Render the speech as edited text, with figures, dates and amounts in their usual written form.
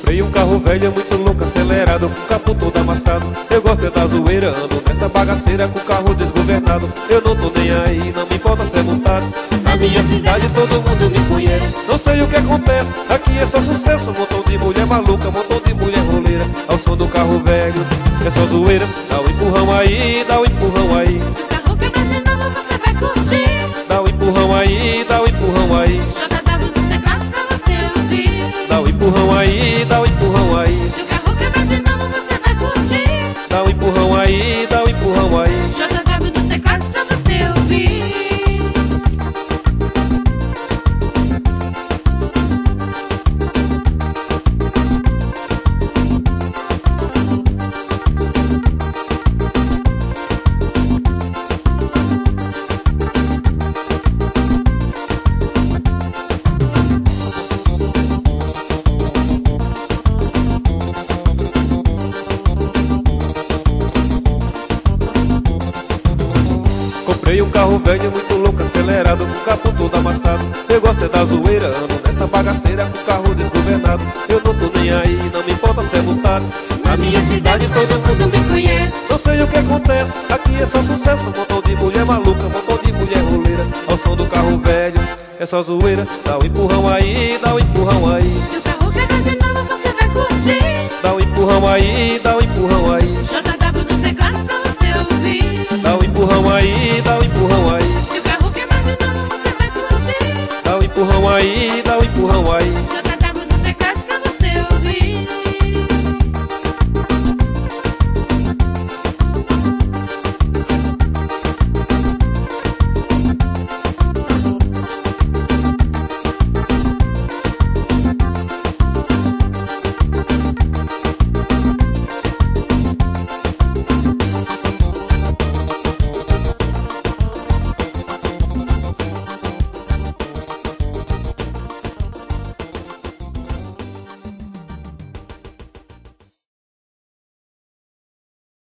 Comprei um carro velho, muito louco, acelerado, com o capô todo amassado. Eu gosto é da zoeira, ando nesta bagaceira com o carro desgovernado. Eu não tô nem aí, não me importa ser multado. Na minha cidade todo mundo me conhece. Não sei o que acontece, aqui é só sucesso. Montão de mulher maluca, montão de mulher roleira. Ao som do carro velho, é só zoeira. Dá um empurrão aí, dá um empurrão aí. Se o carro quebrar de novo você vai curtir. Dá um empurrão aí, dá um empurrão aí. JW no teclado pra você ouvir. Dá um empurrão aí, dá um empurrão aí. Se o carro quebrar de novo você vai curtir. Dá um empurrão aí, dá um empurrão aí. JW no teclado pra você ouvir. Comprei um carro velho, muito louco, acelerado, com o capô todo amassado. Eu gosto é da zoeira, ando nesta bagaceira com o carro desgovernado. Eu não tô nem aí, não me importa ser multado. Na minha cidade todo mundo me conhece. Não sei o que acontece, aqui é só sucesso. Montão de mulher maluca, montão de mulher roleira. Ao som do carro velho, é só zoeira. Dá um empurrão aí, dá um empurrão aí. Se o carro quebrar de novo você vai curtir. Dá um empurrão aí, dá um empurrão aí. JW no teclado pra você ouvir. Dá um empurrão aí, dá um empurrão aí. Se o carro quebrar de novo você vai curtir. Dá um empurrão aí, dá um empurrão aí.